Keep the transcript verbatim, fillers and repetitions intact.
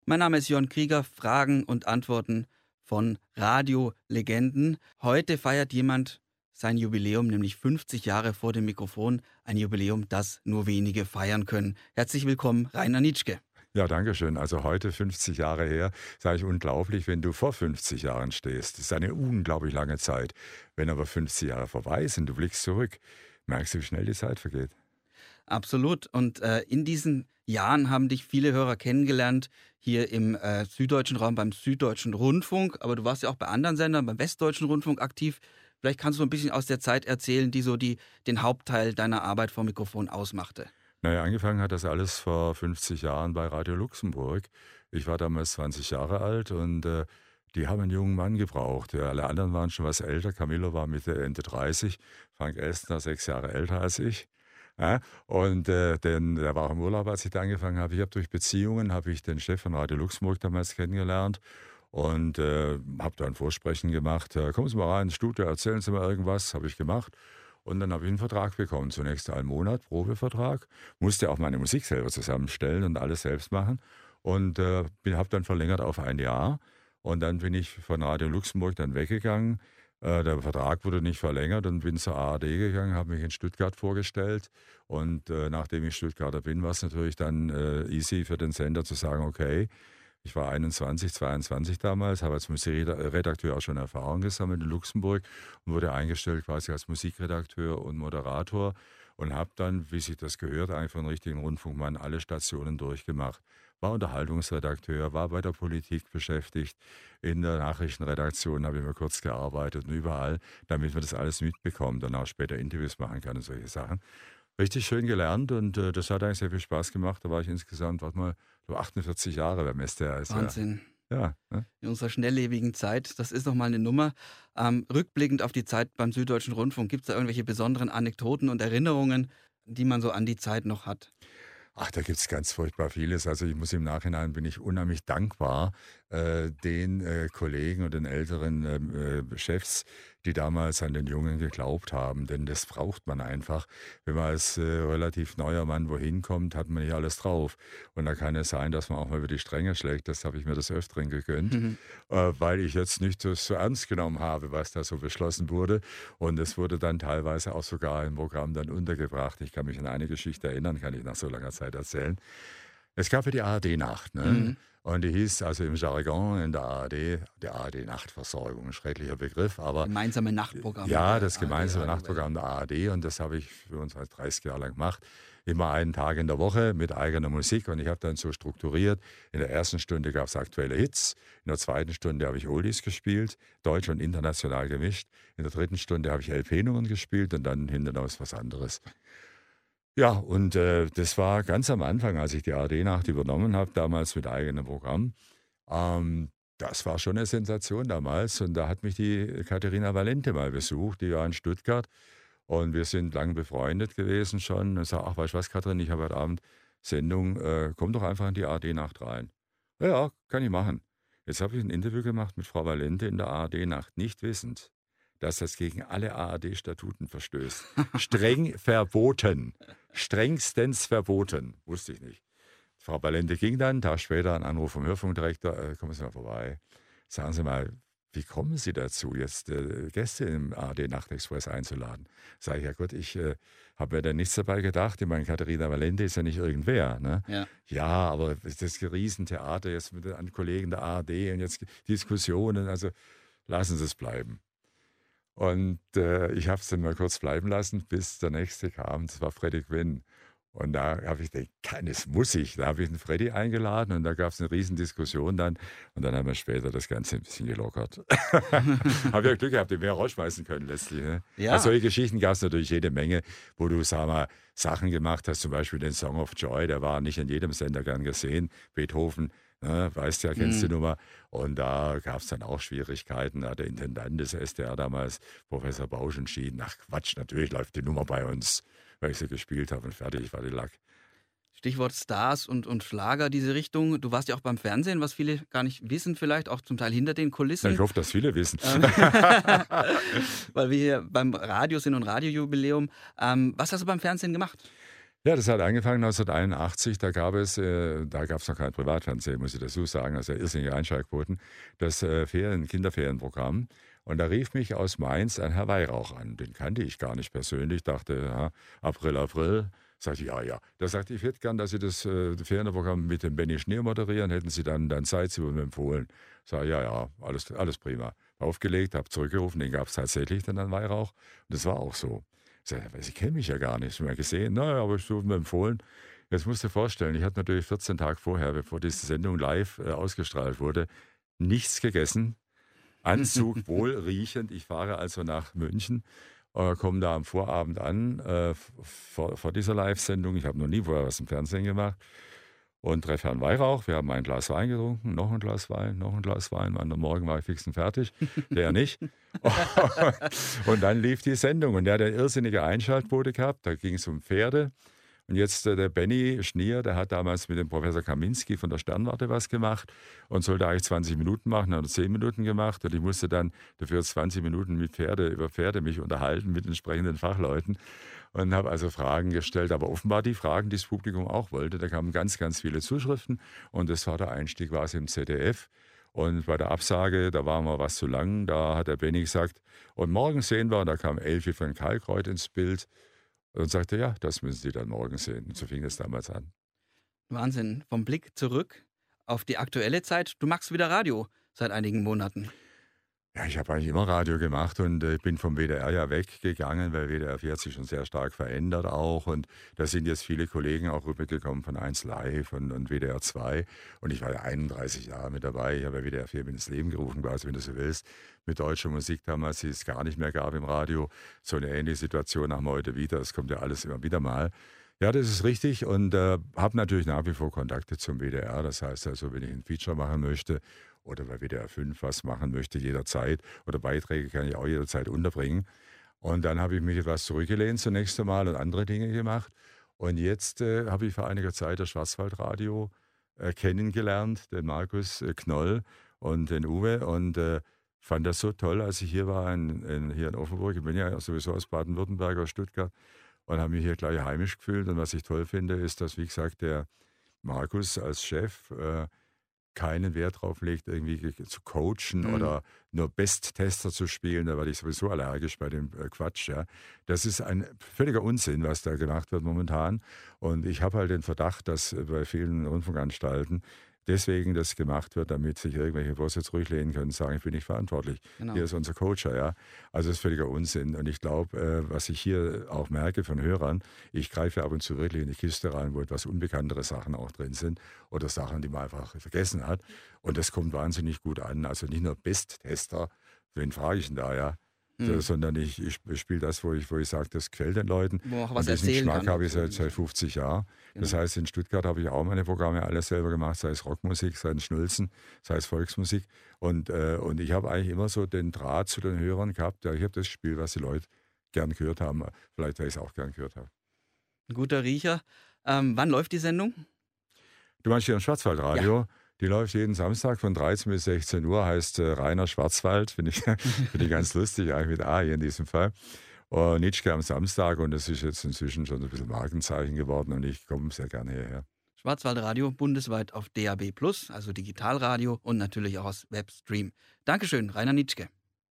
Mein Name ist Jörn Krieger, Fragen und Antworten von Radiolegenden. Heute feiert jemand sein Jubiläum, nämlich fünfzig Jahre vor dem Mikrofon. Ein Jubiläum, das nur wenige feiern können. Herzlich willkommen, Rainer Nitschke. Ja, danke schön. Also heute fünfzig Jahre her, sage ich unglaublich, wenn du vor fünfzig Jahren stehst. Das ist eine unglaublich lange Zeit. Wenn aber fünfzig Jahre vorbei sind, du blickst zurück, merkst du, wie schnell die Zeit vergeht. Absolut. Und äh, in diesen Jahren haben dich viele Hörer kennengelernt, hier im äh, süddeutschen Raum beim Süddeutschen Rundfunk. Aber du warst ja auch bei anderen Sendern, beim Westdeutschen Rundfunk aktiv. Vielleicht kannst du ein bisschen aus der Zeit erzählen, die so die, den Hauptteil deiner Arbeit vor Mikrofon ausmachte. Naja, angefangen hat das alles vor fünfzig Jahren bei Radio Luxemburg. Ich war damals zwanzig Jahre alt und äh, die haben einen jungen Mann gebraucht. Ja, alle anderen waren schon was älter. Camillo war Mitte, Ende dreißig, Frank Elstner sechs Jahre älter als ich. Ja, und äh, denn, der war auch im Urlaub, als ich da angefangen habe. Ich habe durch Beziehungen, habe ich den Chef von Radio Luxemburg damals kennengelernt und äh, habe da ein Vorsprechen gemacht. Äh, kommen Sie mal rein ins Studio, erzählen Sie mal irgendwas. Habe ich gemacht. Und dann habe ich einen Vertrag bekommen. Zunächst einen Monat, Probevertrag. Musste auch meine Musik selber zusammenstellen und alles selbst machen. Und äh, habe dann verlängert auf ein Jahr. Und dann bin ich von Radio Luxemburg dann weggegangen. Äh, der Vertrag wurde nicht verlängert und bin zur A R D gegangen, habe mich in Stuttgart vorgestellt. Und äh, nachdem ich Stuttgarter bin, war es natürlich dann äh, easy für den Sender zu sagen, okay, ich war einundzwanzig, zweiundzwanzig damals, habe als Musikredakteur auch schon Erfahrung gesammelt in Luxemburg und wurde eingestellt quasi als Musikredakteur und Moderator und habe dann, wie sich das gehört, eigentlich von richtigen Rundfunkmann alle Stationen durchgemacht. War Unterhaltungsredakteur, war bei der Politik beschäftigt, in der Nachrichtenredaktion habe ich mal kurz gearbeitet und überall, damit man das alles mitbekommt und auch später Interviews machen kann und solche Sachen. Richtig schön gelernt und äh, das hat eigentlich sehr viel Spaß gemacht. Da war ich insgesamt, warte mal, so achtundvierzig Jahre beim S D R. Wahnsinn. Ja, ja, ne? In unserer schnelllebigen Zeit, das ist nochmal eine Nummer. Ähm, rückblickend auf die Zeit beim Süddeutschen Rundfunk, gibt es da irgendwelche besonderen Anekdoten und Erinnerungen, die man so an die Zeit noch hat? Ach, da gibt es ganz furchtbar vieles. Also ich muss im Nachhinein, bin ich unheimlich dankbar äh, den äh, Kollegen und den älteren äh, Chefs, die damals an den Jungen geglaubt haben. Denn das braucht man einfach. Wenn man als äh, relativ neuer Mann wohin kommt, hat man nicht alles drauf. Und da kann es sein, dass man auch mal über die Stränge schlägt. Das habe ich mir des Öfteren gegönnt, Mhm. äh, weil ich jetzt nicht so, so ernst genommen habe, was da so beschlossen wurde. Und es wurde dann teilweise auch sogar im Programm dann untergebracht. Ich kann mich an eine Geschichte erinnern, kann ich nach so langer Zeit erzählen. Es gab ja die A R D-Nacht, ne? Mhm. Und die hieß also im Jargon in der A R D, die A R D-Nachtversorgung, ein schrecklicher Begriff, aber Gemeinsame Nachtprogramm. ja, der das A R D gemeinsame Radio Nachtprogramm der A R D und das habe ich für uns halt dreißig Jahre lang gemacht. Immer einen Tag in der Woche mit eigener Musik und ich habe dann so strukturiert. In der ersten Stunde gab es aktuelle Hits, in der zweiten Stunde habe ich Oldies gespielt, deutsch und international gemischt. In der dritten Stunde habe ich L P-Nummern gespielt und dann hinten raus was anderes. Ja, und äh, das war ganz am Anfang, als ich die A R D-Nacht übernommen habe, damals mit eigenem Programm. Ähm, das war schon eine Sensation damals und da hat mich die Katharina Valente mal besucht, die war in Stuttgart und wir sind lang befreundet gewesen schon und sagte, ach, weißt du was, Katrin, ich habe heute Abend Sendung, äh, komm doch einfach in die A R D-Nacht rein. Ja, ja, kann ich machen. Jetzt habe ich ein Interview gemacht mit Frau Valente in der A R D-Nacht, nicht wissend, dass das gegen alle A R D-Statuten verstößt. Streng verboten. Strengstens verboten. Wusste ich nicht. Frau Valente ging dann, einen Tag später, ein Anruf vom Hörfunkdirektor, äh, kommen Sie mal vorbei. Sagen Sie mal, wie kommen Sie dazu, jetzt äh, Gäste im A R D-Nachtexpress einzuladen? Sag ich, ja gut, ich äh, habe mir da nichts dabei gedacht. Ich meine, Katharina Valente ist ja nicht irgendwer. Ne? Ja. Ja, aber das Riesentheater jetzt mit den Kollegen der A R D und jetzt Diskussionen, also lassen Sie es bleiben. Und äh, ich habe es dann mal kurz bleiben lassen, bis der nächste kam. Das war Freddy Quinn. Und da habe ich gedacht, das muss ich. Da habe ich den Freddy eingeladen und da gab es eine riesen Diskussion dann. Und dann haben wir später das Ganze ein bisschen gelockert. Habe ja Glück gehabt, den wir rausschmeißen können letztlich. Ne? Ja. Also solche Geschichten gab es natürlich jede Menge, wo du, sag mal, Sachen gemacht hast. Zum Beispiel den Song of Joy, der war nicht in jedem Sender gern gesehen. Beethoven, ne, weißt ja, kennst Mhm. die Nummer. Und da gab es dann auch Schwierigkeiten. Da hat der Intendant des S D R damals, Professor Bausch, entschieden, ach Quatsch, natürlich läuft die Nummer bei uns, weil ich sie gespielt habe und fertig war die Lack. Stichwort Stars und, und Schlager, diese Richtung. Du warst ja auch beim Fernsehen, was viele gar nicht wissen, vielleicht auch zum Teil hinter den Na, Kulissen. ich hoffe, dass viele wissen. Ähm, Weil wir hier beim Radio sind und Radiojubiläum. Ähm, was hast du beim Fernsehen gemacht? Ja, das hat angefangen neunzehnhunderteinundachtzig, da gab es, äh, da gab es noch kein Privatfernsehen, muss ich dazu sagen, also irrsinnige Einschaltquoten, das äh, Ferien, Kinderferienprogramm. Und da rief mich aus Mainz ein Herr Weihrauch an, den kannte ich gar nicht persönlich, dachte, ja, April, April. Sagte ich, ja, ja. Da sagte ich, ich hätte gern, dass Sie das äh, Ferienprogramm mit dem Benny Schneer moderieren, hätten Sie dann, dann Zeit, Sie würden mir empfohlen. Sag ja, ja, alles, alles prima. Aufgelegt, habe zurückgerufen, den gab es tatsächlich, dann an Weihrauch. Und das war auch so. Ich sag, Sie kennen mich ja gar nicht, schon mal gesehen. Naja, aber ich wurde mir empfohlen. Jetzt musst du dir vorstellen, ich hatte natürlich vierzehn Tage vorher, bevor diese Sendung live äh, ausgestrahlt wurde, nichts gegessen. Anzug wohlriechend. Ich fahre also nach München, äh, komme da am Vorabend an, äh, vor, vor dieser Live-Sendung. Ich habe noch nie vorher was im Fernsehen gemacht. Und treffe Herrn Weihrauch. Wir haben ein Glas Wein getrunken, noch ein Glas Wein, noch ein Glas Wein. Am anderen Morgen war ich fix und fertig, der nicht. Und dann lief die Sendung und der hat eine irrsinnige Einschaltquote gehabt. Da ging es um Pferde. Und jetzt äh, der Benny Schnier, der hat damals mit dem Professor Kaminski von der Sternwarte was gemacht und sollte eigentlich zwanzig Minuten machen, hat er zehn Minuten gemacht. Und ich musste dann dafür zwanzig Minuten mit Pferde, über Pferde mich unterhalten mit entsprechenden Fachleuten. Und habe also Fragen gestellt, aber offenbar die Fragen, die das Publikum auch wollte. Da kamen ganz, ganz viele Zuschriften und das war der Einstieg quasi im Z D F. Und bei der Absage, da waren wir was zu lang, da hat der Benny gesagt, und morgen sehen wir, und da kam Elfi von Kalkreuth ins Bild und sagte, ja, das müssen Sie dann morgen sehen. Und so fing es damals an. Wahnsinn, vom Blick zurück auf die aktuelle Zeit. Du machst wieder Radio seit einigen Monaten. Ja, ich habe eigentlich immer Radio gemacht und äh, bin vom W D R ja weggegangen, weil W D R vier hat sich schon sehr stark verändert auch und da sind jetzt viele Kollegen auch rübergekommen von eins Live und, und W D R zwei und ich war ja einunddreißig Jahre mit dabei, ich habe ja W D R vier ins Leben gerufen, quasi, wenn du so willst, mit deutscher Musik damals, die es gar nicht mehr gab im Radio. So eine ähnliche Situation haben wir heute wieder, es kommt ja alles immer wieder mal. Ja, das ist richtig und äh, habe natürlich nach wie vor Kontakte zum W D R, das heißt also, wenn ich ein Feature machen möchte, oder bei W D R fünf was machen möchte, jederzeit. Oder Beiträge kann ich auch jederzeit unterbringen. Und dann habe ich mich etwas zurückgelehnt zunächst einmal und andere Dinge gemacht. Und jetzt äh, habe ich vor einiger Zeit das Schwarzwaldradio äh, kennengelernt, den Markus äh, Knoll und den Uwe. Und äh, fand das so toll, als ich hier war, in, in, hier in Offenburg. Ich bin ja sowieso aus Baden-Württemberg, aus Stuttgart. Und habe mich hier gleich heimisch gefühlt. Und was ich toll finde, ist, dass, wie gesagt, der Markus als Chef äh, keinen Wert drauf legt, irgendwie zu coachen mhm. oder nur Besttester zu spielen, da war ich sowieso allergisch bei dem Quatsch. Ja. Das ist ein völliger Unsinn, was da gemacht wird momentan. Und ich habe halt den Verdacht, dass bei vielen Rundfunkanstalten deswegen das gemacht wird, damit sich irgendwelche Bosse zurücklehnen können und sagen, ich bin nicht verantwortlich. Genau. Hier ist unser Coacher, ja. Also das ist völliger Unsinn. Und ich glaube, äh, was ich hier auch merke von Hörern, ich greife ab und zu wirklich in die Kiste rein, wo etwas unbekanntere Sachen auch drin sind oder Sachen, die man einfach vergessen hat. Und das kommt wahnsinnig gut an. Also nicht nur Besttester, wen frage ich denn da, ja? Mhm. Sondern ich, ich spiele das, wo ich, wo ich sage, das gefällt den Leuten. Wo auch was und diesen Geschmack habe ich seit, seit fünfzig Jahren. Genau. Das heißt, in Stuttgart habe ich auch meine Programme alles selber gemacht, sei es Rockmusik, sei es Schnulzen, sei es Volksmusik. Und, äh, und ich habe eigentlich immer so den Draht zu den Hörern gehabt. Ja, ich habe das gespielt, was die Leute gern gehört haben. Vielleicht, weil ich es auch gern gehört habe. Ein guter Riecher. Ähm, wann läuft die Sendung? Du meinst hier im Schwarzwaldradio? Ja. Die läuft jeden Samstag von dreizehn bis sechzehn Uhr, heißt äh, Rainer Schwarzwald, finde ich, find ich ganz lustig, eigentlich mit A hier in diesem Fall. Uh, Nitschke am Samstag und das ist jetzt inzwischen schon ein bisschen Markenzeichen geworden und ich komme sehr gerne hierher. Schwarzwaldradio bundesweit auf D A B plus, also Digitalradio und natürlich auch aus Webstream. Dankeschön, Rainer Nitschke.